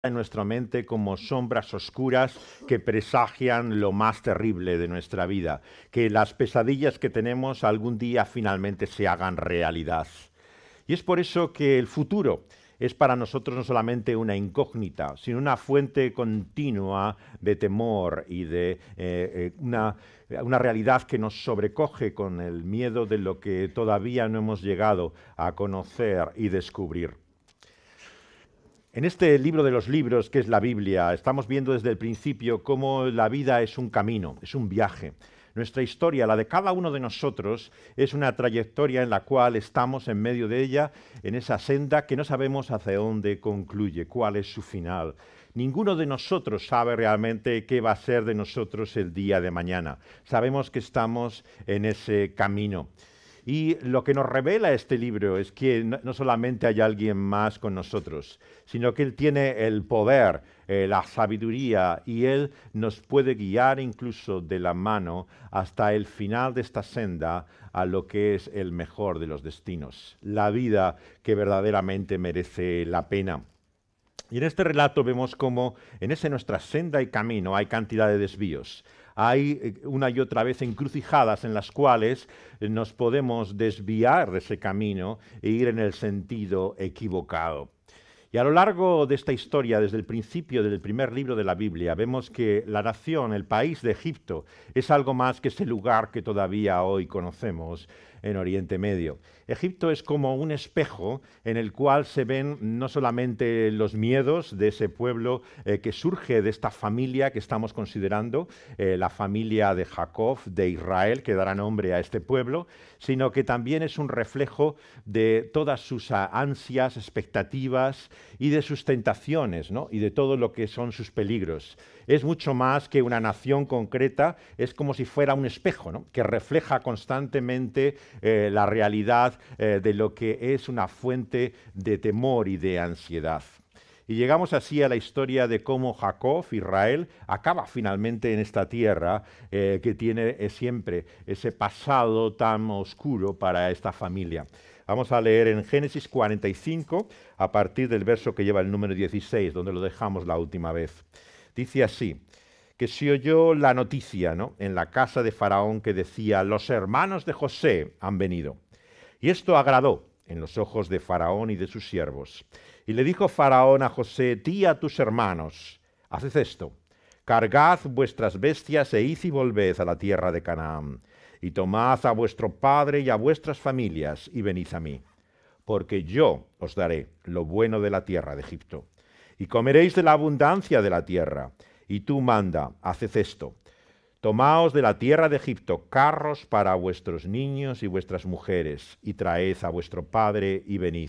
en nuestra mente como sombras oscuras que presagian lo más terrible de nuestra vida, que las pesadillas que tenemos algún día finalmente se hagan realidad. Y es por eso que el futuro es para nosotros no solamente una incógnita, sino una fuente continua de temor y de una realidad que nos sobrecoge con el miedo de lo que todavía no hemos llegado a conocer y descubrir. En este libro de los libros, que es la Biblia, estamos viendo desde el principio cómo la vida es un camino, es un viaje. Nuestra historia, la de cada uno de nosotros, es una trayectoria en la cual estamos en medio de ella, en esa senda que no sabemos hacia dónde concluye, cuál es su final. Ninguno de nosotros sabe realmente qué va a ser de nosotros el día de mañana. Sabemos que estamos en ese camino. Y lo que nos revela este libro es que no solamente hay alguien más con nosotros, sino que Él tiene el poder, la sabiduría, y Él nos puede guiar incluso de la mano hasta el final de esta senda a lo que es el mejor de los destinos, la vida que verdaderamente merece la pena. Y en este relato vemos cómo en esa nuestra senda y camino hay cantidad de desvíos. Hay una y otra vez encrucijadas en las cuales nos podemos desviar de ese camino e ir en el sentido equivocado. Y a lo largo de esta historia, desde el principio del primer libro de la Biblia, vemos que la nación, el país de Egipto, es algo más que ese lugar que todavía hoy conocemos en Oriente Medio. Egipto es como un espejo en el cual se ven no solamente los miedos de ese pueblo que surge de esta familia que estamos considerando, la familia de Jacob, de Israel, que dará nombre a este pueblo, sino que también es un reflejo de todas sus ansias, expectativas y de sus tentaciones, ¿no? Y de todo lo que son sus peligros. Es mucho más que una nación concreta, es como si fuera un espejo, ¿no? Que refleja constantemente la realidad de lo que es una fuente de temor y de ansiedad. Y llegamos así a la historia de cómo Jacob, Israel, acaba finalmente en esta tierra que tiene siempre ese pasado tan oscuro para esta familia. Vamos a leer en Génesis 45, a partir del verso que lleva el número 16, donde lo dejamos la última vez. Dice así, que se oyó la noticia, ¿no?, en la casa de Faraón que decía, los hermanos de José han venido. Y esto agradó en los ojos de Faraón y de sus siervos. Y le dijo Faraón a José, di a tus hermanos, haced esto, cargad vuestras bestias e id y volved a la tierra de Canaán, y tomad a vuestro padre y a vuestras familias y venid a mí, porque yo os daré lo bueno de la tierra de Egipto, y comeréis de la abundancia de la tierra. Y tú manda, haced esto, tomaos de la tierra de Egipto carros para vuestros niños y vuestras mujeres, y traed a vuestro padre y venid.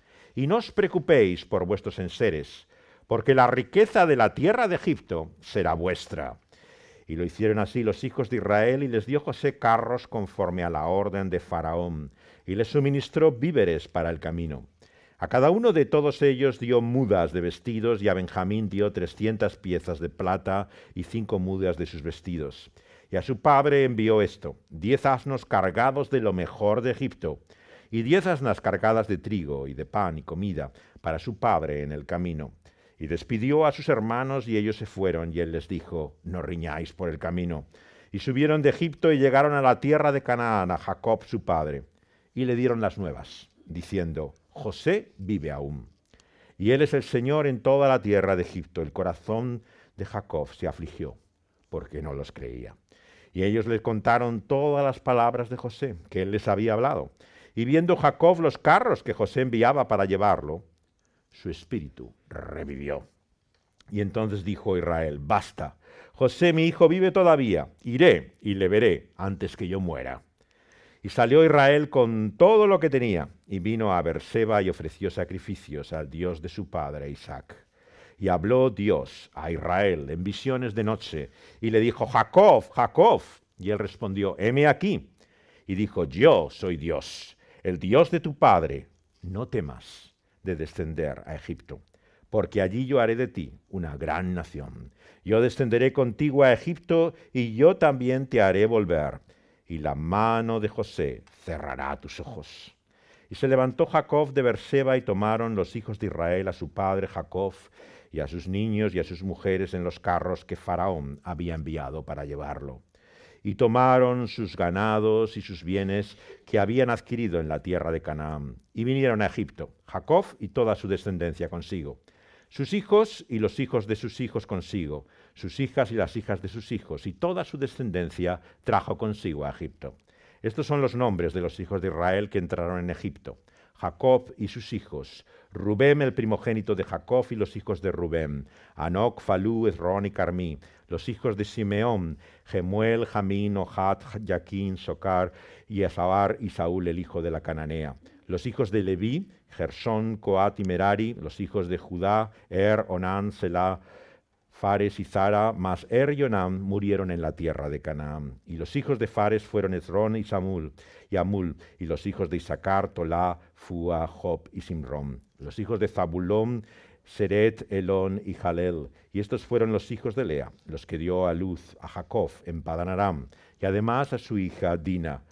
Y no os preocupéis por vuestros enseres, porque la riqueza de la tierra de Egipto será vuestra. Y lo hicieron así los hijos de Israel, y les dio José carros conforme a la orden de Faraón, y les suministró víveres para el camino. A cada uno de todos ellos dio mudas de vestidos, y a Benjamín dio 300 piezas de plata y 5 mudas de sus vestidos. Y a su padre envió esto, 10 asnos cargados de lo mejor de Egipto, y 10 asnas cargadas de trigo y de pan y comida para su padre en el camino. Y despidió a sus hermanos, y ellos se fueron, y él les dijo, no riñáis por el camino. Y subieron de Egipto y llegaron a la tierra de Canaán, a Jacob su padre, y le dieron las nuevas, diciendo, José vive aún, y él es el Señor en toda la tierra de Egipto. El corazón de Jacob se afligió, porque no los creía. Y ellos le contaron todas las palabras de José, que él les había hablado. Y viendo Jacob los carros que José enviaba para llevarlo, su espíritu revivió. Y entonces dijo Israel, basta, José mi hijo vive todavía, iré y le veré antes que yo muera. Y salió Israel con todo lo que tenía, y vino a Berseba y ofreció sacrificios al Dios de su padre Isaac. Y habló Dios a Israel en visiones de noche, y le dijo, Jacob, Jacob. Y él respondió, heme aquí. Y dijo, yo soy Dios, el Dios de tu padre. No temas de descender a Egipto, porque allí yo haré de ti una gran nación. Yo descenderé contigo a Egipto, y yo también te haré volver. Y la mano de José cerrará tus ojos. Y se levantó Jacob de Berseba, y tomaron los hijos de Israel a su padre Jacob, y a sus niños y a sus mujeres en los carros que Faraón había enviado para llevarlo. Y tomaron sus ganados y sus bienes que habían adquirido en la tierra de Canaán, y vinieron a Egipto, Jacob y toda su descendencia consigo, sus hijos y los hijos de sus hijos consigo, sus hijas y las hijas de sus hijos, y toda su descendencia trajo consigo a Egipto. Estos son los nombres de los hijos de Israel que entraron en Egipto: Jacob y sus hijos, Rubén el primogénito de Jacob y los hijos de Rubén, Anoc, Falú, Esrón y Carmí, los hijos de Simeón, Gemuel, Jamín, Ohat, Jaquín, Socar y Esabar y Saúl el hijo de la Cananea, los hijos de Leví, Gersón, Coat y Merari, los hijos de Judá, Onán, Selah, Fares y Zara, mas y Onán murieron en la tierra de Canaán. Y los hijos de Fares fueron Esrón y Amul, y los hijos de Isaacar, Tolá, Fua, Job y Simrón. Los hijos de Zabulón, Seret, Elón y Jalel. Y estos fueron los hijos de Lea, los que dio a luz a Jacob en Padan Aram, y además a su hija Dina.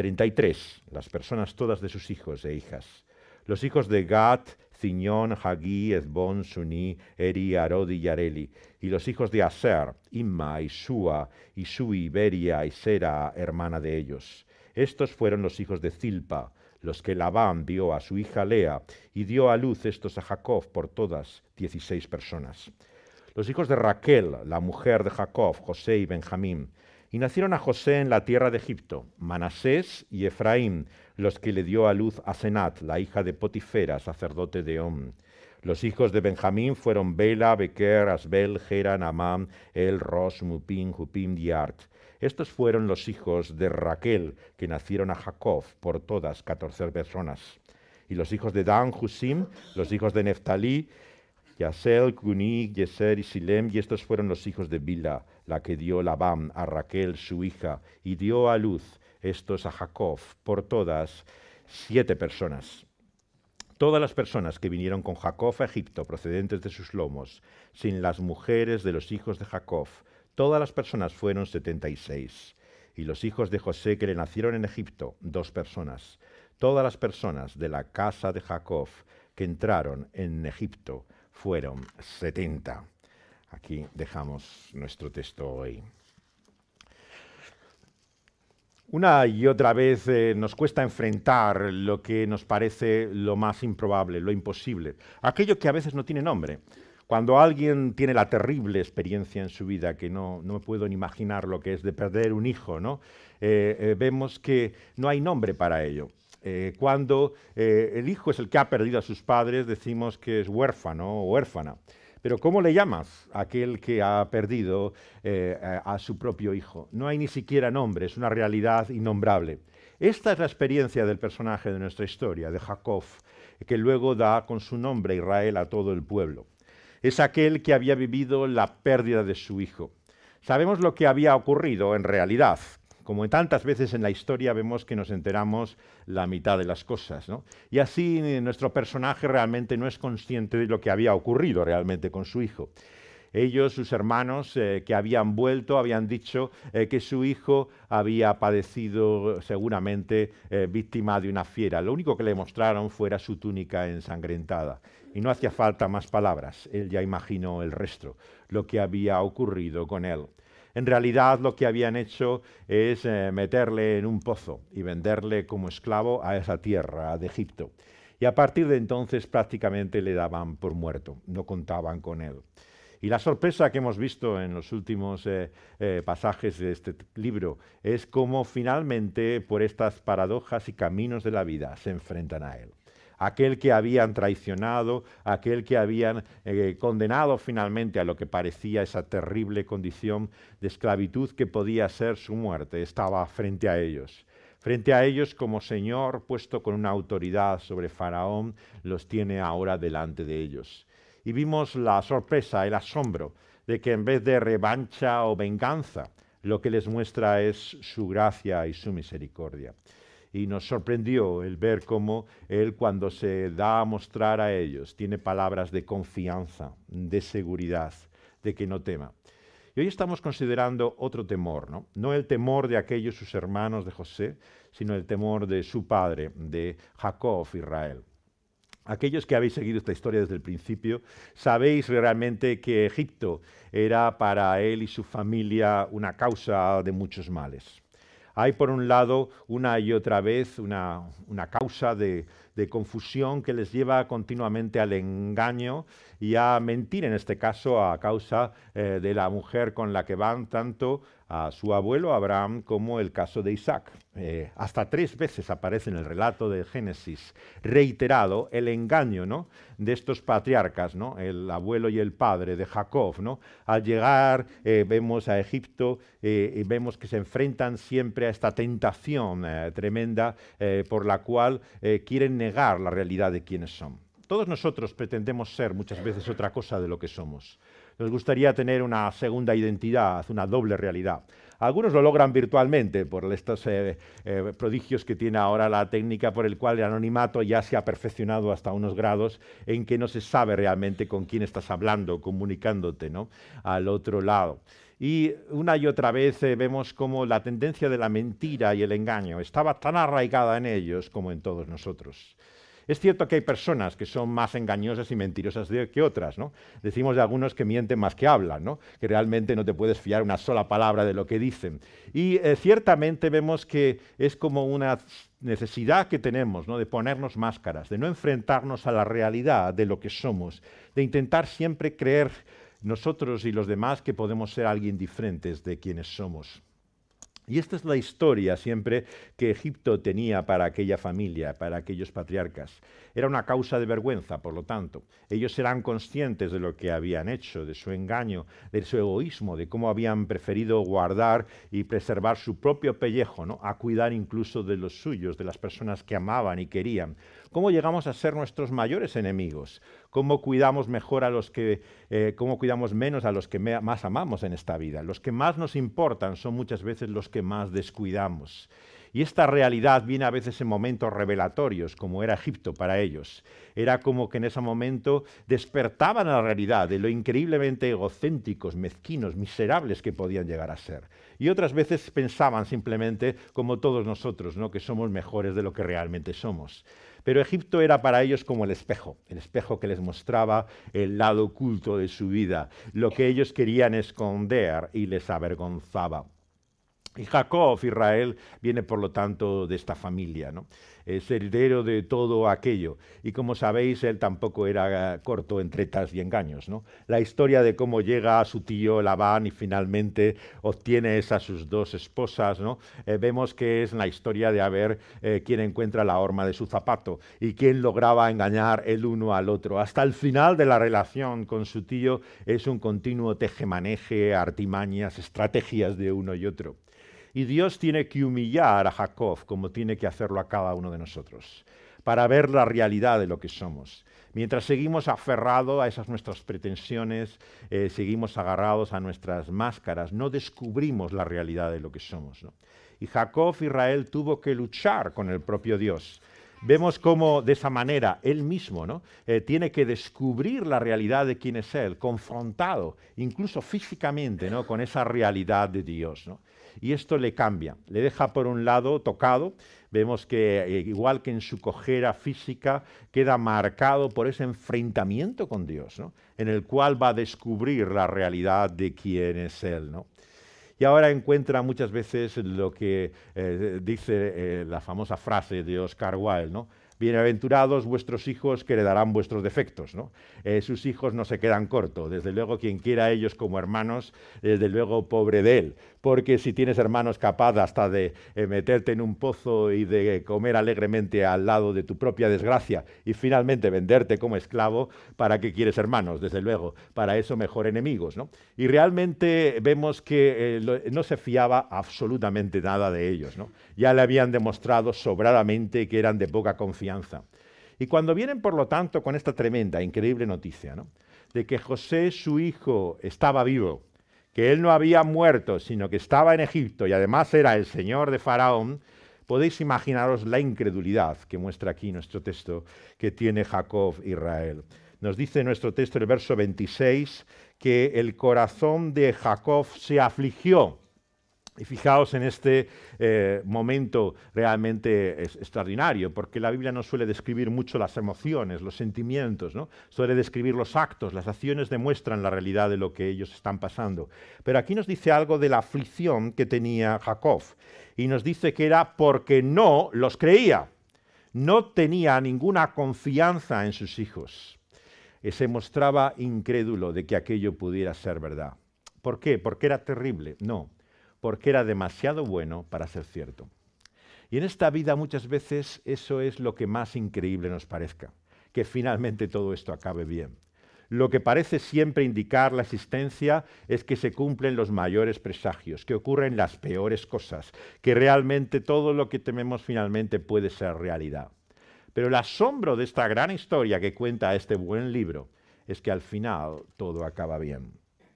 33, las personas todas de sus hijos e hijas. Los hijos de Gad, Ciñón, Hagí, Ezbón, Suní, Eri, Arod y Yareli. Y los hijos de Aser, Imma, y Sua, y Sui, Beria y Sera, hermana de ellos. Estos fueron los hijos de Zilpa, los que Labán dio a su hija Lea, y dio a luz estos a Jacob por todas 16 personas. Los hijos de Raquel, la mujer de Jacob, José y Benjamín. Y nacieron a José en la tierra de Egipto, Manasés y Efraín, los que le dio a luz a Senat, la hija de Potifera, sacerdote de On. Los hijos de Benjamín fueron Bela, Bequer, Asbel, Gera, Naamán, El, Ros, Mupim, Jupim y Art. Estos fueron los hijos de Raquel, que nacieron a Jacob, por todas 14 personas. Y los hijos de Dan, Husim, los hijos de Neftalí, Yasel, Cuní, Yeser y Silem, y estos fueron los hijos de Bila, la que dio Labán a Raquel, su hija, y dio a luz estos a Jacob, por todas 7 personas. Todas las personas que vinieron con Jacob a Egipto, procedentes de sus lomos, sin las mujeres de los hijos de Jacob, todas las personas fueron 76. Y los hijos de José que le nacieron en Egipto, 2 personas. Todas las personas de la casa de Jacob que entraron en Egipto fueron 70. Aquí dejamos nuestro texto hoy. Una y otra vez nos cuesta enfrentar lo que nos parece lo más improbable, lo imposible, aquello que a veces no tiene nombre. Cuando alguien tiene la terrible experiencia en su vida, que no me puedo ni imaginar lo que es de perder un hijo, ¿no? Vemos que no hay nombre para ello. Cuando el hijo es el que ha perdido a sus padres, decimos que es huérfano o huérfana. Pero ¿cómo le llamas a aquel que ha perdido a su propio hijo? No hay ni siquiera nombre, es una realidad innombrable. Esta es la experiencia del personaje de nuestra historia, de Jacob, que luego da con su nombre Israel a todo el pueblo. Es aquel que había vivido la pérdida de su hijo. Sabemos lo que había ocurrido en realidad. Como en tantas veces en la historia vemos que nos enteramos la mitad de las cosas, ¿no? Y así nuestro personaje realmente no es consciente de lo que había ocurrido realmente con su hijo. Ellos, sus hermanos que habían vuelto, habían dicho que su hijo había padecido seguramente víctima de una fiera. Lo único que le mostraron fuera su túnica ensangrentada. Y no hacía falta más palabras. Él ya imaginó el resto, lo que había ocurrido con él. En realidad lo que habían hecho es meterle en un pozo y venderle como esclavo a esa tierra de Egipto. Y a partir de entonces prácticamente le daban por muerto, no contaban con él. Y la sorpresa que hemos visto en los últimos pasajes de este libro es cómo finalmente por estas paradojas y caminos de la vida se enfrentan a él. Aquel que habían traicionado, aquel que habían condenado finalmente a lo que parecía esa terrible condición de esclavitud que podía ser su muerte, estaba frente a ellos. Frente a ellos como Señor, puesto con una autoridad sobre Faraón, los tiene ahora delante de ellos. Y vimos la sorpresa, el asombro, de que en vez de revancha o venganza, lo que les muestra es su gracia y su misericordia. Y nos sorprendió el ver cómo Él, cuando se da a mostrar a ellos, tiene palabras de confianza, de seguridad, de que no tema. Y hoy estamos considerando otro temor, ¿no? No el temor de aquellos sus hermanos de José, sino el temor de su padre, de Jacob, Israel. Aquellos que habéis seguido esta historia desde el principio, sabéis realmente que Egipto era para él y su familia una causa de muchos males. Hay, por un lado, una y otra vez una causa de confusión que les lleva continuamente al engaño y a mentir, en este caso, a causa de la mujer con la que van tanto a su abuelo Abraham como el caso de Isaac. Hasta 3 veces aparece en el relato de Génesis reiterado el engaño, ¿no?, de estos patriarcas, ¿no?, el abuelo y el padre de Jacob, ¿no? Al llegar vemos a Egipto y vemos que se enfrentan siempre a esta tentación tremenda por la cual quieren negar la realidad de quiénes son. Todos nosotros pretendemos ser muchas veces otra cosa de lo que somos. Nos gustaría tener una segunda identidad, una doble realidad. Algunos lo logran virtualmente por estos prodigios que tiene ahora la técnica, por el cual el anonimato ya se ha perfeccionado hasta unos grados en que no se sabe realmente con quién estás hablando, comunicándote, ¿no?, al otro lado. Y una y otra vez vemos cómo la tendencia de la mentira y el engaño estaba tan arraigada en ellos como en todos nosotros. Es cierto que hay personas que son más engañosas y mentirosas que otras, ¿no? Decimos de algunos que mienten más que hablan, ¿no?, que realmente no te puedes fiar una sola palabra de lo que dicen. Y ciertamente vemos que es como una necesidad que tenemos, ¿no?, de ponernos máscaras, de no enfrentarnos a la realidad de lo que somos, de intentar siempre creer nosotros y los demás que podemos ser alguien diferentes de quienes somos. Y esta es la historia siempre que Egipto tenía para aquella familia, para aquellos patriarcas. Era una causa de vergüenza, por lo tanto. Ellos eran conscientes de lo que habían hecho, de su engaño, de su egoísmo, de cómo habían preferido guardar y preservar su propio pellejo, ¿no?, a cuidar incluso de los suyos, de las personas que amaban y querían. ¿Cómo llegamos a ser nuestros mayores enemigos? ¿Cómo cuidamos mejor a los que, cómo cuidamos menos a los que más amamos en esta vida? Los que más nos importan son muchas veces los que más descuidamos. Y esta realidad viene a veces en momentos revelatorios, como era Egipto para ellos. Era como que en ese momento despertaban a la realidad de lo increíblemente egocéntricos, mezquinos, miserables que podían llegar a ser. Y otras veces pensaban simplemente, como todos nosotros, ¿no?, que somos mejores de lo que realmente somos. Pero Egipto era para ellos como el espejo que les mostraba el lado oculto de su vida, lo que ellos querían esconder y les avergonzaba. Y Jacob, Israel, viene por lo tanto de esta familia, ¿no? Es heredero de todo aquello. Y como sabéis, él tampoco era corto en tretas y engaños, ¿no? La historia de cómo llega a su tío Labán y finalmente obtiene esas sus 2 esposas, ¿no? Vemos que es la historia de ver quién encuentra la horma de su zapato y quién lograba engañar el uno al otro. Hasta el final de la relación con su tío es un continuo tejemaneje, artimañas, estrategias de uno y otro. Y Dios tiene que humillar a Jacob como tiene que hacerlo a cada uno de nosotros, para ver la realidad de lo que somos. Mientras seguimos aferrados a esas nuestras pretensiones, seguimos agarrados a nuestras máscaras, no descubrimos la realidad de lo que somos, ¿no? Y Jacob, Israel, tuvo que luchar con el propio Dios. Vemos cómo de esa manera él mismo, ¿no?, tiene que descubrir la realidad de quién es él, confrontado, incluso físicamente, ¿no?, con esa realidad de Dios, ¿no? Y esto le cambia, le deja por un lado tocado. Vemos que igual que en su cojera física queda marcado por ese enfrentamiento con Dios, ¿no?, en el cual va a descubrir la realidad de quién es él, ¿no? Y ahora encuentra muchas veces lo que dice la famosa frase de Oscar Wilde, ¿no? Bienaventurados vuestros hijos que heredarán vuestros defectos, ¿no? Sus hijos no se quedan cortos. Desde luego, quien quiera a ellos como hermanos, desde luego, pobre de él. Porque si tienes hermanos capaz hasta de meterte en un pozo y de comer alegremente al lado de tu propia desgracia y finalmente venderte como esclavo, ¿para qué quieres hermanos? Desde luego, para eso mejor enemigos, ¿no? Y realmente vemos que no se fiaba absolutamente nada de ellos, ¿no? Ya le habían demostrado sobradamente que eran de poca confianza. Y cuando vienen, por lo tanto, con esta tremenda, increíble noticia, ¿no?, de que José, su hijo, estaba vivo, que él no había muerto, sino que estaba en Egipto y además era el señor de Faraón, podéis imaginaros la incredulidad que muestra aquí nuestro texto que tiene Jacob, Israel. Nos dice nuestro texto, el verso 26, que el corazón de Jacob se afligió Y fijaos en este momento realmente extraordinario, porque la Biblia no suele describir mucho las emociones, los sentimientos, ¿no? Suele describir los actos, las acciones demuestran la realidad de lo que ellos están pasando. Pero aquí nos dice algo de la aflicción que tenía Jacob, y nos dice que era porque no los creía, no tenía ninguna confianza en sus hijos. Se mostraba incrédulo de que aquello pudiera ser verdad. ¿Por qué? ¿Porque era terrible? No, porque era demasiado bueno para ser cierto. Y en esta vida muchas veces eso es lo que más increíble nos parezca, que finalmente todo esto acabe bien. Lo que parece siempre indicar la existencia es que se cumplen los mayores presagios, que ocurren las peores cosas, que realmente todo lo que tememos finalmente puede ser realidad. Pero el asombro de esta gran historia que cuenta este buen libro es que al final todo acaba bien.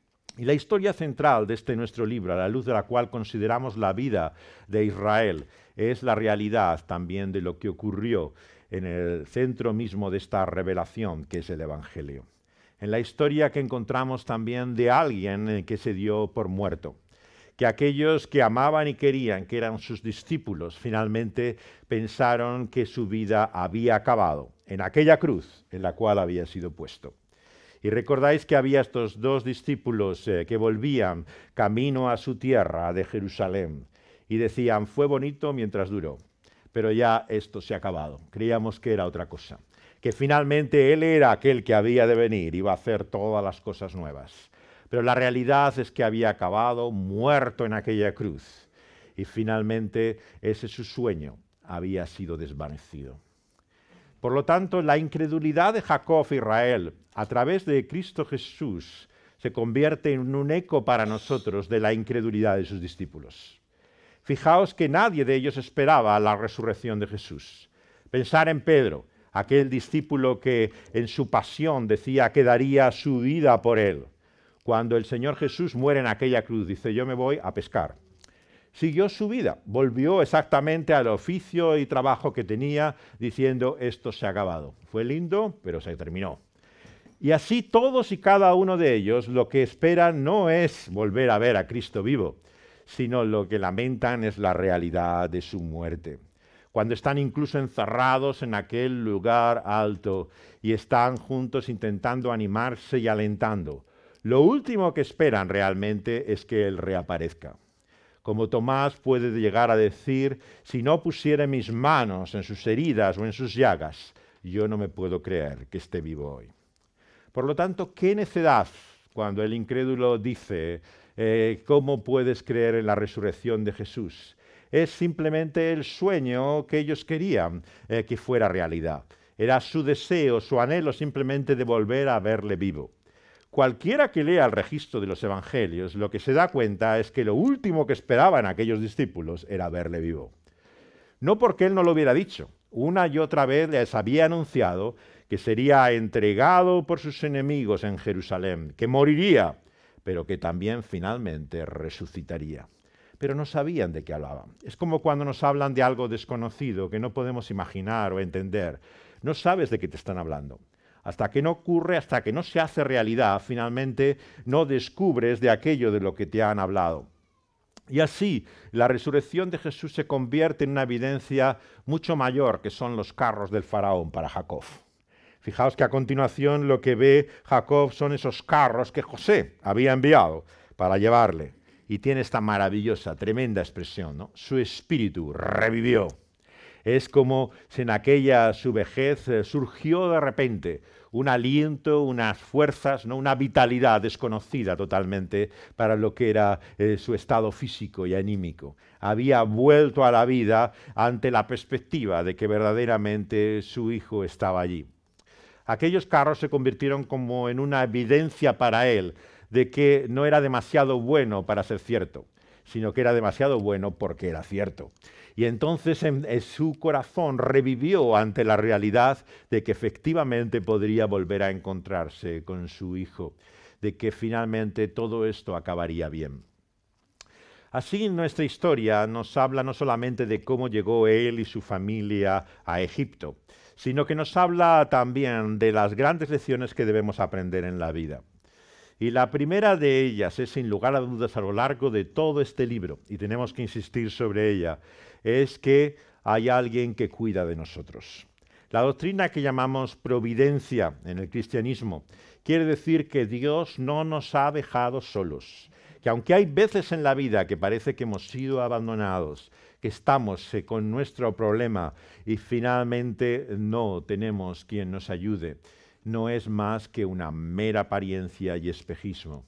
Y la historia central de este nuestro libro, a la luz de la cual consideramos la vida de Israel, es la realidad también de lo que ocurrió en el centro mismo de esta revelación, que es el Evangelio. En la historia que encontramos también de alguien que se dio por muerto, que aquellos que amaban y querían, que eran sus discípulos, finalmente pensaron que su vida había acabado en aquella cruz en la cual había sido puesto. Y recordáis que había estos dos discípulos que volvían camino a su tierra de Jerusalén y decían, fue bonito mientras duró, pero ya esto se ha acabado. Creíamos que era otra cosa, que finalmente Él era aquel que había de venir, iba a hacer todas las cosas nuevas. Pero la realidad es que había acabado muerto en aquella cruz y finalmente ese su sueño había sido desvanecido. Por lo tanto, la incredulidad de Jacob e Israel a través de Cristo Jesús se convierte en un eco para nosotros de la incredulidad de sus discípulos. Fijaos que nadie de ellos esperaba la resurrección de Jesús. Pensar en Pedro, aquel discípulo que en su pasión decía que daría su vida por él. Cuando el Señor Jesús muere en aquella cruz, dice, yo me voy a pescar. Siguió su vida, volvió exactamente al oficio y trabajo que tenía, diciendo, esto se ha acabado. Fue lindo, pero se terminó. Y así todos y cada uno de ellos lo que esperan no es volver a ver a Cristo vivo, sino lo que lamentan es la realidad de su muerte. Cuando están incluso encerrados en aquel lugar alto y están juntos intentando animarse y alentando, lo último que esperan realmente es que Él reaparezca. Como Tomás puede llegar a decir, si no pusiera mis manos en sus heridas o en sus llagas, yo no me puedo creer que esté vivo hoy. Por lo tanto, qué necedad cuando el incrédulo dice, ¿cómo puedes creer en la resurrección de Jesús? Es simplemente el sueño que ellos querían que fuera realidad. Era su deseo, su anhelo simplemente de volver a verle vivo. Cualquiera que lea el registro de los evangelios, lo que se da cuenta es que lo último que esperaban aquellos discípulos era verle vivo. No porque él no lo hubiera dicho, una y otra vez les había anunciado que sería entregado por sus enemigos en Jerusalén, que moriría, pero que también finalmente resucitaría. Pero no sabían de qué hablaban. Es como cuando nos hablan de algo desconocido que no podemos imaginar o entender. No sabes de qué te están hablando. Hasta que no ocurre, hasta que no se hace realidad, finalmente no descubres de aquello de lo que te han hablado. Y así, la resurrección de Jesús se convierte en una evidencia mucho mayor que son los carros del faraón para Jacob. Fijaos que a continuación lo que ve Jacob son esos carros que José había enviado para llevarle. Y tiene esta maravillosa, tremenda expresión, ¿no? Su espíritu revivió. Es como si en aquella su vejez surgió de repente un aliento, unas fuerzas, ¿no? Una vitalidad desconocida totalmente para lo que era su estado físico y anímico. Había vuelto a la vida ante la perspectiva de que verdaderamente su hijo estaba allí. Aquellos carros se convirtieron como en una evidencia para él de que no era demasiado bueno para ser cierto, sino que era demasiado bueno porque era cierto. Y entonces en su corazón revivió ante la realidad de que efectivamente podría volver a encontrarse con su hijo, de que finalmente todo esto acabaría bien. Así nuestra historia nos habla no solamente de cómo llegó él y su familia a Egipto, sino que nos habla también de las grandes lecciones que debemos aprender en la vida. Y la primera de ellas es, sin lugar a dudas, a lo largo de todo este libro, y tenemos que insistir sobre ella, es que hay alguien que cuida de nosotros. La doctrina que llamamos providencia en el cristianismo quiere decir que Dios no nos ha dejado solos, que aunque hay veces en la vida que parece que hemos sido abandonados, que estamos con nuestro problema y finalmente no tenemos quien nos ayude, no es más que una mera apariencia y espejismo.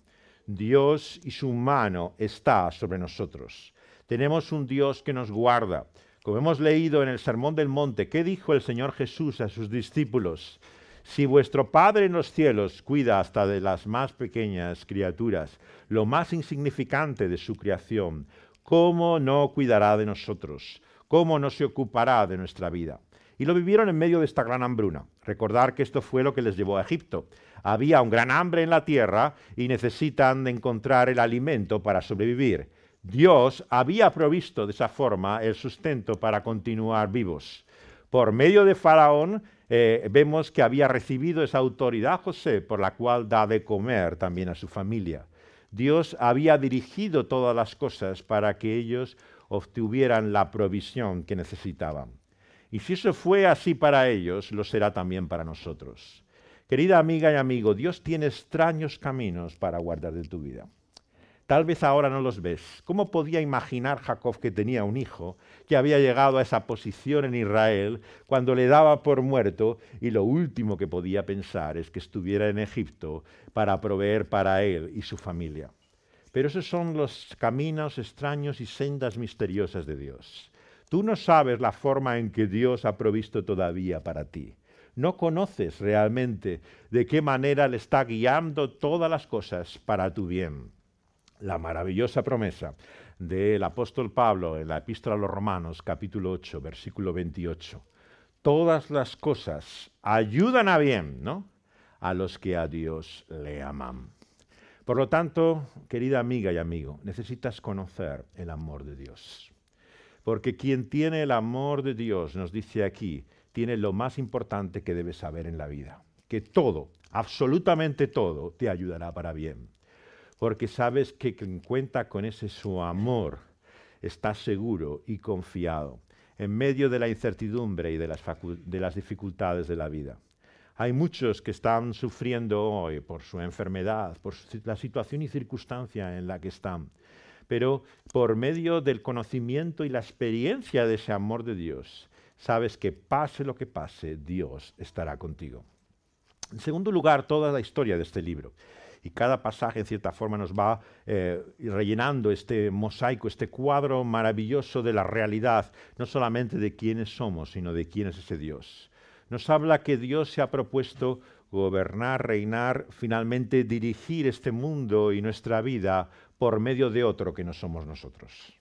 Dios y su mano está sobre nosotros. Tenemos un Dios que nos guarda. Como hemos leído en el Sermón del Monte, ¿qué dijo el Señor Jesús a sus discípulos? Si vuestro Padre en los cielos cuida hasta de las más pequeñas criaturas, lo más insignificante de su creación, ¿cómo no cuidará de nosotros? ¿Cómo no se ocupará de nuestra vida? Y lo vivieron en medio de esta gran hambruna. Recordar que esto fue lo que les llevó a Egipto. Había un gran hambre en la tierra y necesitan encontrar el alimento para sobrevivir. Dios había provisto de esa forma el sustento para continuar vivos. Por medio de Faraón vemos que había recibido esa autoridad José por la cual da de comer también a su familia. Dios había dirigido todas las cosas para que ellos obtuvieran la provisión que necesitaban. Y si eso fue así para ellos, lo será también para nosotros. Querida amiga y amigo, Dios tiene extraños caminos para guardar de tu vida. Tal vez ahora no los ves. ¿Cómo podía imaginar Jacob que tenía un hijo que había llegado a esa posición en Israel cuando le daba por muerto y lo último que podía pensar es que estuviera en Egipto para proveer para él y su familia? Pero esos son los caminos extraños y sendas misteriosas de Dios. Tú no sabes la forma en que Dios ha provisto todavía para ti. No conoces realmente de qué manera le está guiando todas las cosas para tu bien. La maravillosa promesa del apóstol Pablo en la Epístola a los Romanos, capítulo 8, versículo 28. Todas las cosas ayudan a bien, ¿no?, a los que a Dios le aman. Por lo tanto, querida amiga y amigo, necesitas conocer el amor de Dios. Porque quien tiene el amor de Dios, nos dice aquí, tiene lo más importante que debes saber en la vida. Que todo, absolutamente todo, te ayudará para bien. Porque sabes que quien cuenta con ese su amor está seguro y confiado en medio de la incertidumbre y de las dificultades de la vida. Hay muchos que están sufriendo hoy por su enfermedad, por la situación y circunstancia en la que están. Pero por medio del conocimiento y la experiencia de ese amor de Dios, sabes que pase lo que pase, Dios estará contigo. En segundo lugar, toda la historia de este libro. Y cada pasaje, en cierta forma, nos va rellenando este mosaico, este cuadro maravilloso de la realidad, no solamente de quiénes somos, sino de quién es ese Dios. Nos habla que Dios se ha propuesto gobernar, reinar, finalmente dirigir este mundo y nuestra vida por medio de otro que no somos nosotros.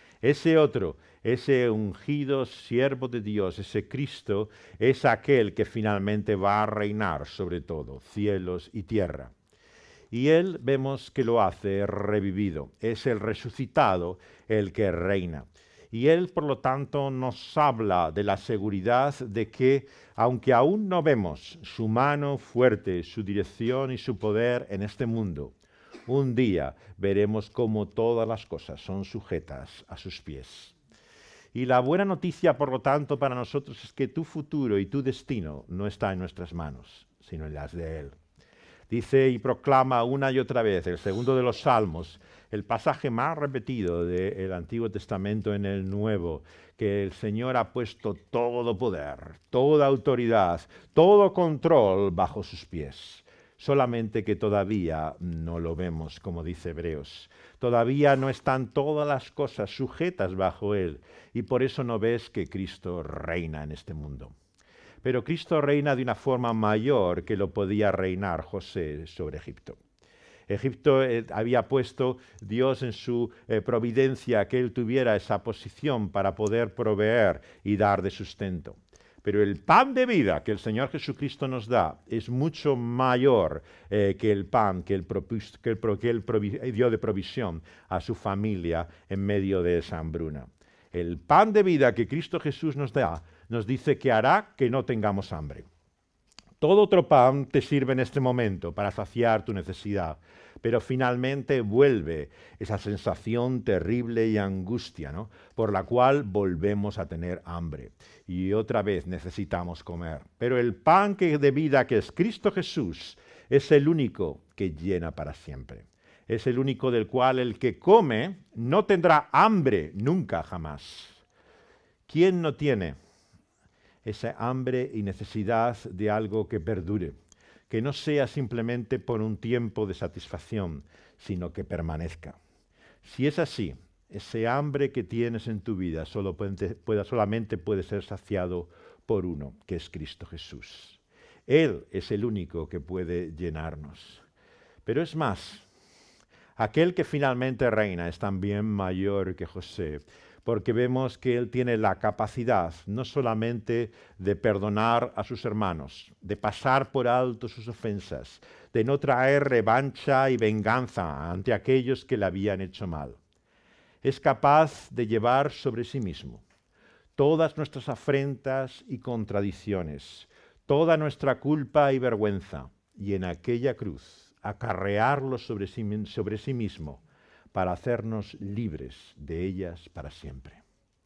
Ese otro, ese ungido siervo de Dios, ese Cristo, es aquel que finalmente va a reinar sobre todo, cielos y tierra. Y Él vemos que lo hace revivido, es el resucitado el que reina. Y Él, por lo tanto, nos habla de la seguridad de que, aunque aún no vemos su mano fuerte, su dirección y su poder en este mundo, un día veremos cómo todas las cosas son sujetas a sus pies. Y la buena noticia, por lo tanto, para nosotros es que tu futuro y tu destino no está en nuestras manos, sino en las de Él. Dice y proclama una y otra vez el segundo de los Salmos, el pasaje más repetido del Antiguo Testamento en el Nuevo, que el Señor ha puesto todo poder, toda autoridad, todo control bajo sus pies. Solamente que todavía no lo vemos, como dice Hebreos. Todavía no están todas las cosas sujetas bajo Él, y por eso no ves que Cristo reina en este mundo. Pero Cristo reina de una forma mayor que lo podía reinar José sobre Egipto. Egipto había puesto Dios en su providencia que él tuviera esa posición para poder proveer y dar de sustento. Pero el pan de vida que el Señor Jesucristo nos da es mucho mayor que el pan que él dio de provisión a su familia en medio de esa hambruna. El pan de vida que Cristo Jesús nos da nos dice que hará que no tengamos hambre, Todo otro pan te sirve en este momento para saciar tu necesidad, pero finalmente vuelve esa sensación terrible y angustia, ¿no?, por la cual volvemos a tener hambre y otra vez necesitamos comer. Pero el pan de vida que es Cristo Jesús es el único que llena para siempre. Es el único del cual el que come no tendrá hambre nunca jamás. ¿Quién no tiene esa hambre y necesidad de algo que perdure, que no sea simplemente por un tiempo de satisfacción, sino que permanezca? Si es así, ese hambre que tienes en tu vida solamente puede ser saciado por uno, que es Cristo Jesús. Él es el único que puede llenarnos. Pero es más, aquel que finalmente reina es también mayor que José, porque vemos que él tiene la capacidad no solamente de perdonar a sus hermanos, de pasar por alto sus ofensas, de no traer revancha y venganza ante aquellos que le habían hecho mal. Es capaz de llevar sobre sí mismo todas nuestras afrentas y contradicciones, toda nuestra culpa y vergüenza, y en aquella cruz acarrearlo sobre sí mismo, para hacernos libres de ellas para siempre.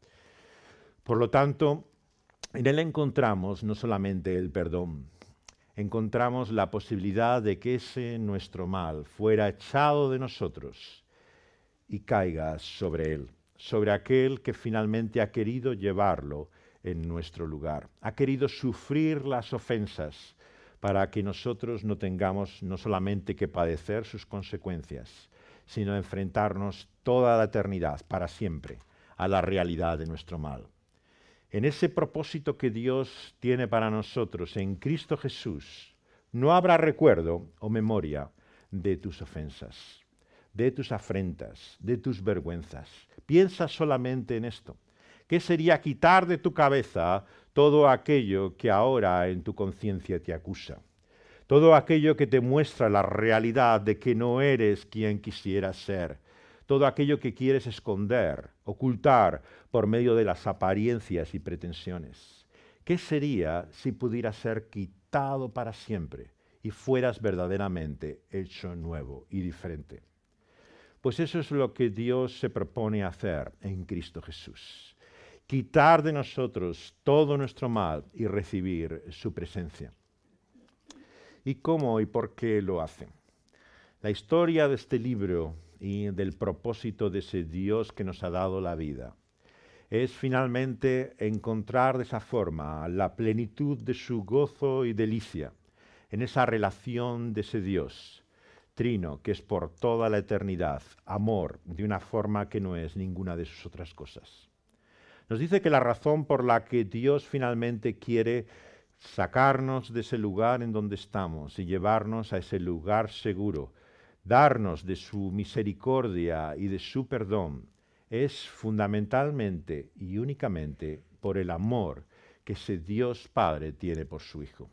Por lo tanto, en Él encontramos no solamente el perdón, encontramos la posibilidad de que ese nuestro mal fuera echado de nosotros y caiga sobre Él, sobre aquel que finalmente ha querido llevarlo en nuestro lugar, ha querido sufrir las ofensas para que nosotros no tengamos no solamente que padecer sus consecuencias, sino enfrentarnos toda la eternidad, para siempre, a la realidad de nuestro mal. En ese propósito que Dios tiene para nosotros en Cristo Jesús, no habrá recuerdo o memoria de tus ofensas, de tus afrentas, de tus vergüenzas. Piensa solamente en esto. ¿Qué sería quitar de tu cabeza todo aquello que ahora en tu conciencia te acusa? Todo aquello que te muestra la realidad de que no eres quien quisieras ser. Todo aquello que quieres esconder, ocultar por medio de las apariencias y pretensiones. ¿Qué sería si pudiera ser quitado para siempre y fueras verdaderamente hecho nuevo y diferente? Pues eso es lo que Dios se propone hacer en Cristo Jesús. Quitar de nosotros todo nuestro mal y recibir su presencia. ¿Y cómo y por qué lo hace? La historia de este libro y del propósito de ese Dios que nos ha dado la vida es finalmente encontrar de esa forma la plenitud de su gozo y delicia en esa relación de ese Dios trino que es por toda la eternidad, amor de una forma que no es ninguna de sus otras cosas. Nos dice que la razón por la que Dios finalmente quiere sacarnos de ese lugar en donde estamos y llevarnos a ese lugar seguro, darnos de su misericordia y de su perdón, es fundamentalmente y únicamente por el amor que ese Dios Padre tiene por su Hijo.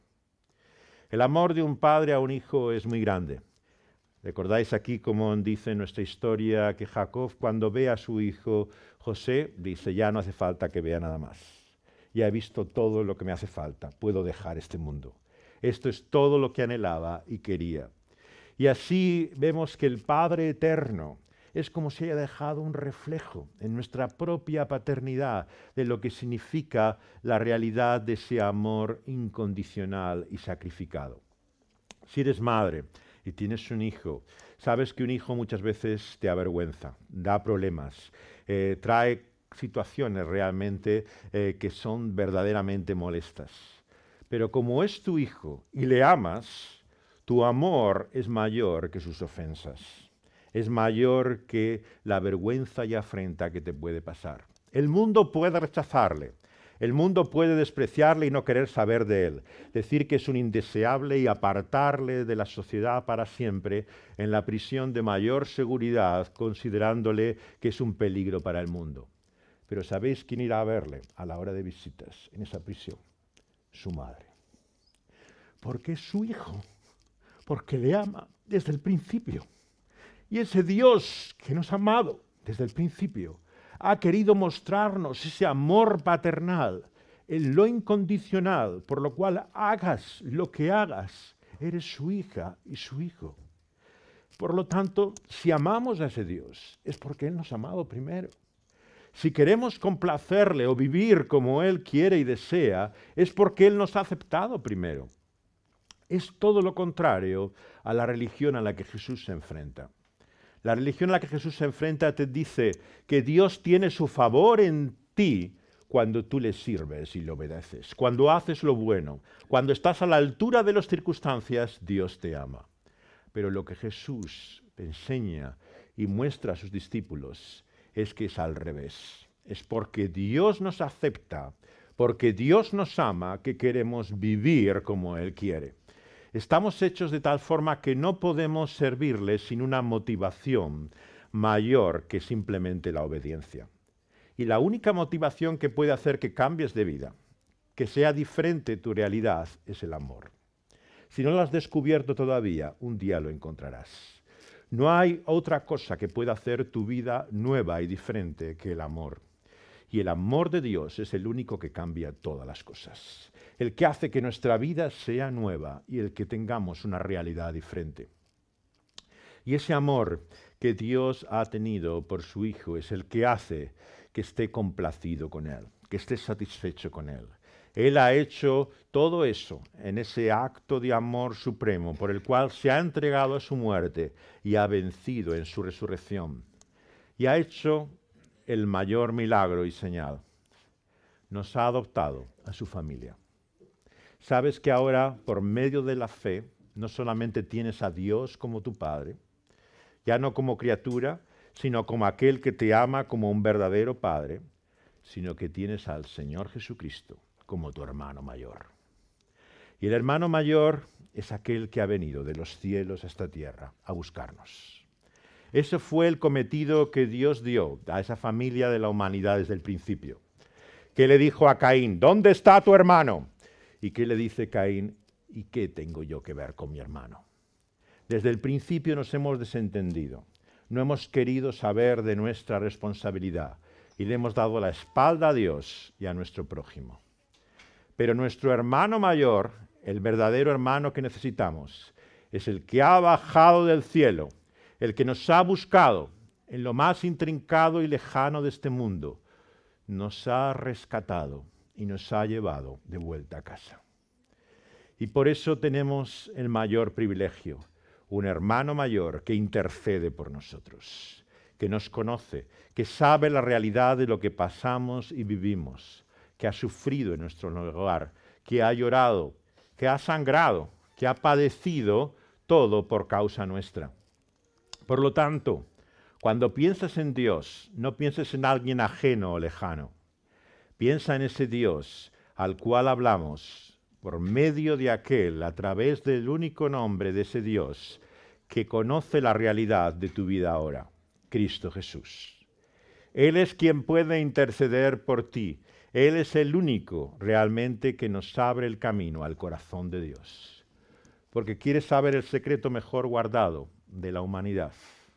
El amor de un padre a un hijo es muy grande. ¿Recordáis aquí cómo dice nuestra historia que Jacob, cuando ve a su hijo José, dice: ya no hace falta que vea nada más. Ya he visto todo lo que me hace falta, puedo dejar este mundo. Esto es todo lo que anhelaba y quería. Y así vemos que el Padre Eterno es como si haya dejado un reflejo en nuestra propia paternidad de lo que significa la realidad de ese amor incondicional y sacrificado. Si eres madre y tienes un hijo, sabes que un hijo muchas veces te avergüenza, da problemas, trae situaciones realmente que son verdaderamente molestas. Pero como es tu hijo y le amas, tu amor es mayor que sus ofensas. Es mayor que la vergüenza y afrenta que te puede pasar. El mundo puede rechazarle. El mundo puede despreciarle y no querer saber de él, decir que es un indeseable y apartarle de la sociedad para siempre en la prisión de mayor seguridad, considerándole que es un peligro para el mundo. Pero ¿sabéis quién irá a verle a la hora de visitas en esa prisión? Su madre. Porque es su hijo, porque le ama desde el principio. Y ese Dios que nos ha amado desde el principio ha querido mostrarnos ese amor paternal en lo incondicional, por lo cual hagas lo que hagas, eres su hija y su hijo. Por lo tanto, si amamos a ese Dios, es porque Él nos ha amado primero. Si queremos complacerle o vivir como Él quiere y desea, es porque Él nos ha aceptado primero. Es todo lo contrario a la religión a la que Jesús se enfrenta. La religión a la que Jesús se enfrenta te dice que Dios tiene su favor en ti cuando tú le sirves y le obedeces, cuando haces lo bueno, cuando estás a la altura de las circunstancias, Dios te ama. Pero lo que Jesús enseña y muestra a sus discípulos es que es al revés. Es porque Dios nos acepta, porque Dios nos ama, que queremos vivir como Él quiere. Estamos hechos de tal forma que no podemos servirle sin una motivación mayor que simplemente la obediencia. Y la única motivación que puede hacer que cambies de vida, que sea diferente tu realidad, es el amor. Si no lo has descubierto todavía, un día lo encontrarás. No hay otra cosa que pueda hacer tu vida nueva y diferente que el amor. Y el amor de Dios es el único que cambia todas las cosas. El que hace que nuestra vida sea nueva y el que tengamos una realidad diferente. Y ese amor que Dios ha tenido por su Hijo es el que hace que esté complacido con Él, que esté satisfecho con Él. Él ha hecho todo eso en ese acto de amor supremo por el cual se ha entregado a su muerte y ha vencido en su resurrección. Y ha hecho el mayor milagro y señal. Nos ha adoptado a su familia. Sabes que ahora, por medio de la fe, no solamente tienes a Dios como tu Padre, ya no como criatura, sino como aquel que te ama como un verdadero Padre, sino que tienes al Señor Jesucristo como tu hermano mayor. Y el hermano mayor es aquel que ha venido de los cielos a esta tierra a buscarnos. Ese fue el cometido que Dios dio a esa familia de la humanidad desde el principio. Que le dijo a Caín, ¿dónde está tu hermano? ¿Y qué le dice Caín? ¿Y qué tengo yo que ver con mi hermano? Desde el principio nos hemos desentendido. No hemos querido saber de nuestra responsabilidad y le hemos dado la espalda a Dios y a nuestro prójimo. Pero nuestro hermano mayor, el verdadero hermano que necesitamos, es el que ha bajado del cielo, el que nos ha buscado en lo más intrincado y lejano de este mundo, nos ha rescatado y nos ha llevado de vuelta a casa. Y por eso tenemos el mayor privilegio, un hermano mayor que intercede por nosotros, que nos conoce, que sabe la realidad de lo que pasamos y vivimos, que ha sufrido en nuestro lugar, que ha llorado, que ha sangrado, que ha padecido todo por causa nuestra. Por lo tanto, cuando piensas en Dios, no pienses en alguien ajeno o lejano. Piensa en ese Dios al cual hablamos por medio de aquel, a través del único nombre de ese Dios que conoce la realidad de tu vida ahora, Cristo Jesús. Él es quien puede interceder por ti. Él es el único realmente que nos abre el camino al corazón de Dios. Porque quiere saber el secreto mejor guardado de la humanidad.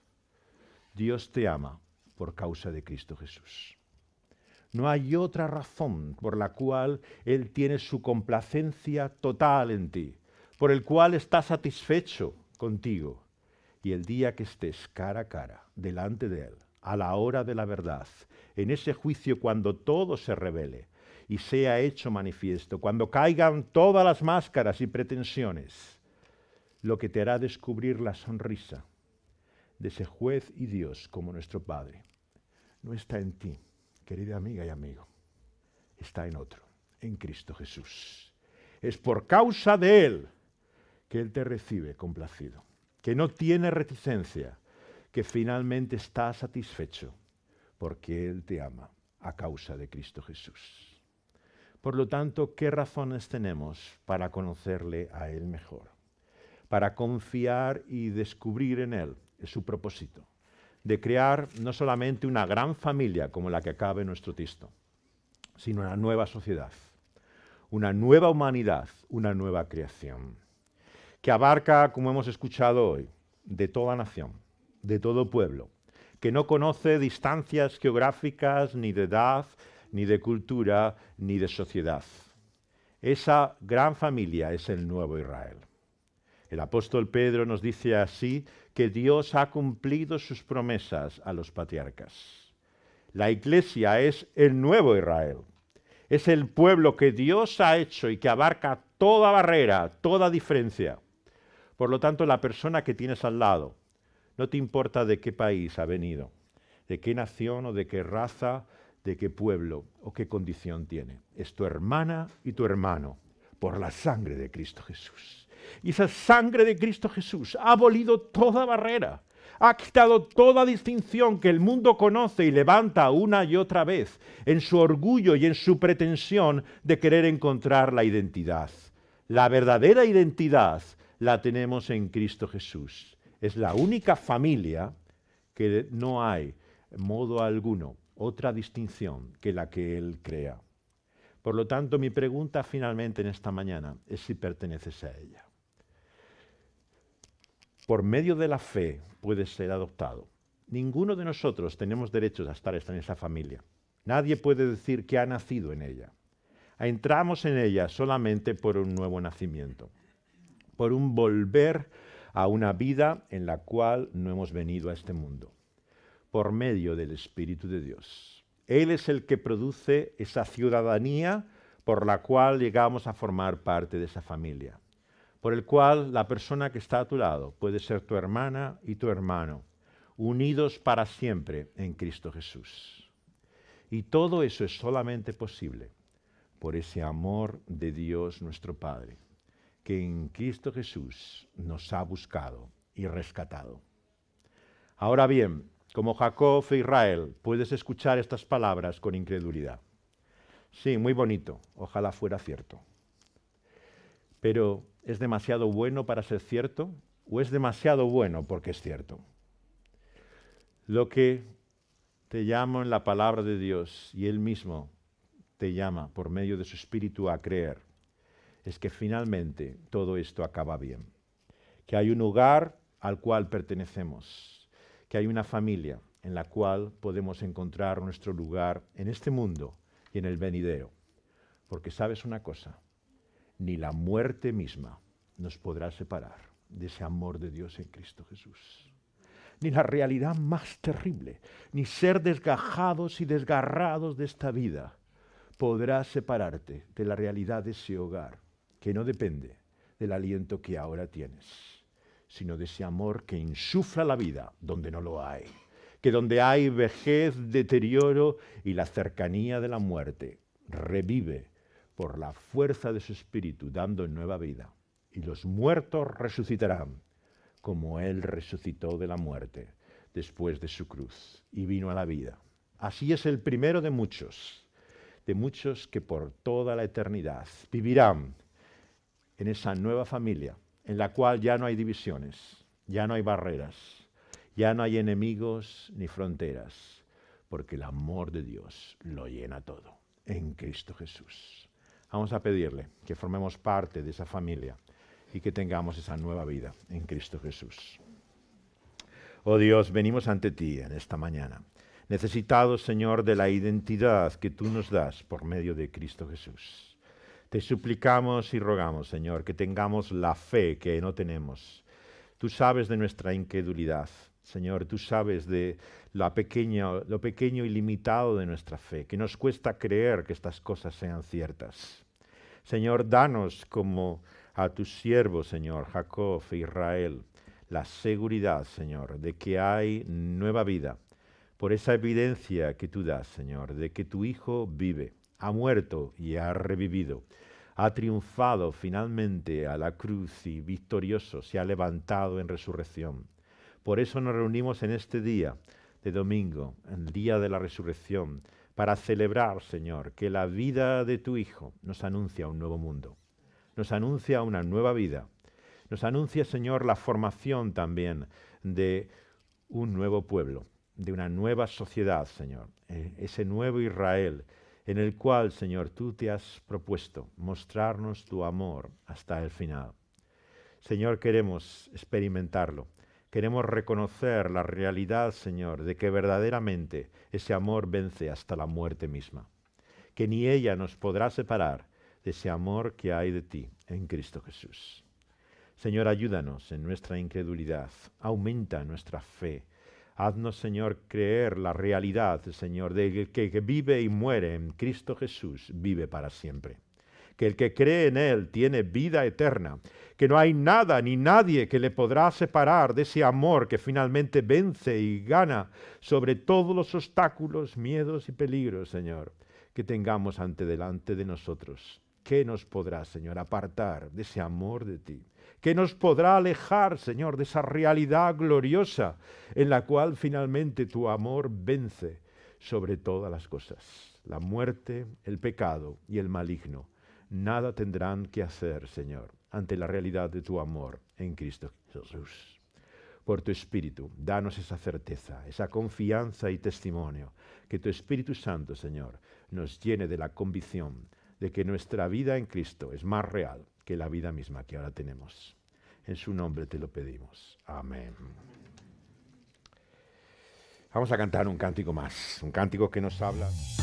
Dios te ama por causa de Cristo Jesús. No hay otra razón por la cual Él tiene su complacencia total en ti, por el cual está satisfecho contigo. Y el día que estés cara a cara, delante de Él, a la hora de la verdad, en ese juicio cuando todo se revele y sea hecho manifiesto, cuando caigan todas las máscaras y pretensiones, lo que te hará descubrir la sonrisa de ese juez y Dios como nuestro Padre, no está en ti, querida amiga y amigo, está en otro, en Cristo Jesús. Es por causa de Él que Él te recibe complacido, que no tiene reticencia, que finalmente está satisfecho, porque Él te ama a causa de Cristo Jesús. Por lo tanto, ¿qué razones tenemos para conocerle a Él mejor? Para confiar y descubrir en Él su propósito, de crear no solamente una gran familia como la que acaba en nuestro texto, sino una nueva sociedad, una nueva humanidad, una nueva creación, que abarca, como hemos escuchado hoy, de toda nación, de todo pueblo, que no conoce distancias geográficas, ni de edad, ni de cultura, ni de sociedad. Esa gran familia es el nuevo Israel. El apóstol Pedro nos dice así que Dios ha cumplido sus promesas a los patriarcas. La Iglesia es el nuevo Israel. Es el pueblo que Dios ha hecho y que abarca toda barrera, toda diferencia. Por lo tanto, la persona que tienes al lado, no te importa de qué país ha venido, de qué nación o de qué raza, de qué pueblo o qué condición tiene. Es tu hermana y tu hermano por la sangre de Cristo Jesús. Y esa sangre de Cristo Jesús ha abolido toda barrera, ha quitado toda distinción que el mundo conoce y levanta una y otra vez en su orgullo y en su pretensión de querer encontrar la identidad. La verdadera identidad la tenemos en Cristo Jesús. Es la única familia que no hay, en modo alguno, otra distinción que la que Él crea. Por lo tanto, mi pregunta finalmente en esta mañana es si perteneces a ella. Por medio de la fe puedes ser adoptado. Ninguno de nosotros tenemos derechos a estar en esa familia. Nadie puede decir que ha nacido en ella. Entramos en ella solamente por un nuevo nacimiento, por un volver a una vida en la cual no hemos venido a este mundo, por medio del Espíritu de Dios. Él es el que produce esa ciudadanía por la cual llegamos a formar parte de esa familia, por el cual la persona que está a tu lado puede ser tu hermana y tu hermano, unidos para siempre en Cristo Jesús. Y todo eso es solamente posible por ese amor de Dios nuestro Padre, que en Cristo Jesús nos ha buscado y rescatado. Ahora bien, como Jacob e Israel, puedes escuchar estas palabras con incredulidad. Sí, muy bonito, ojalá fuera cierto. Pero, ¿es demasiado bueno para ser cierto? ¿O es demasiado bueno porque es cierto? Lo que te llamo en la palabra de Dios, y Él mismo te llama por medio de su Espíritu a creer, es que finalmente todo esto acaba bien. Que hay un hogar al cual pertenecemos, que hay una familia en la cual podemos encontrar nuestro lugar en este mundo y en el venidero. Porque sabes una cosa, ni la muerte misma nos podrá separar de ese amor de Dios en Cristo Jesús. Ni la realidad más terrible, ni ser desgajados y desgarrados de esta vida podrá separarte de la realidad de ese hogar, que no depende del aliento que ahora tienes, sino de ese amor que insufla la vida donde no lo hay, que donde hay vejez, deterioro y la cercanía de la muerte, revive por la fuerza de su Espíritu, dando nueva vida. Y los muertos resucitarán, como Él resucitó de la muerte después de su cruz y vino a la vida. Así es el primero de muchos que por toda la eternidad vivirán en esa nueva familia, en la cual ya no hay divisiones, ya no hay barreras, ya no hay enemigos ni fronteras, porque el amor de Dios lo llena todo en Cristo Jesús. Vamos a pedirle que formemos parte de esa familia y que tengamos esa nueva vida en Cristo Jesús. Oh Dios, venimos ante ti en esta mañana, necesitados, Señor, de la identidad que tú nos das por medio de Cristo Jesús. Te suplicamos y rogamos, Señor, que tengamos la fe que no tenemos. Tú sabes de nuestra incredulidad, Señor, tú sabes de lo pequeño y limitado de nuestra fe, que nos cuesta creer que estas cosas sean ciertas. Señor, danos como a tus siervos, Señor, Jacob e Israel, la seguridad, Señor, de que hay nueva vida, por esa evidencia que tú das, Señor, de que tu Hijo vive, ha muerto y ha revivido, ha triunfado finalmente a la cruz y victorioso se ha levantado en resurrección. Por eso nos reunimos en este día de domingo, el día de la resurrección, para celebrar, Señor, que la vida de tu Hijo nos anuncia un nuevo mundo, nos anuncia una nueva vida, nos anuncia, Señor, la formación también de un nuevo pueblo, de una nueva sociedad, Señor, ese nuevo Israel en el cual, Señor, tú te has propuesto mostrarnos tu amor hasta el final. Señor, queremos experimentarlo, queremos reconocer la realidad, Señor, de que verdaderamente ese amor vence hasta la muerte misma. que ni ella nos podrá separar de ese amor que hay de ti en Cristo Jesús. Señor, ayúdanos en nuestra incredulidad, aumenta nuestra fe. Haznos, Señor, creer la realidad, Señor, de que vive y muere en Cristo Jesús, vive para siempre. Que el que cree en Él tiene vida eterna, que no hay nada ni nadie que le podrá separar de ese amor que finalmente vence y gana sobre todos los obstáculos, miedos y peligros, Señor, que tengamos delante de nosotros. ¿Qué nos podrá, Señor, apartar de ese amor de ti? ¿Qué nos podrá alejar, Señor, de esa realidad gloriosa en la cual finalmente tu amor vence sobre todas las cosas? La muerte, el pecado y el maligno. Nada tendrán que hacer, Señor, ante la realidad de tu amor en Cristo Jesús. Por tu Espíritu, danos esa certeza, esa confianza y testimonio, que tu Espíritu Santo, Señor, nos llene de la convicción de que nuestra vida en Cristo es más real que la vida misma que ahora tenemos. En su nombre te lo pedimos. Amén. Vamos a cantar un cántico más, un cántico que nos habla